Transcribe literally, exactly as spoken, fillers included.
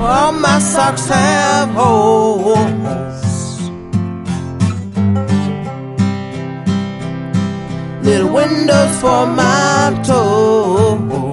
All my socks have holes, little windows for my toes.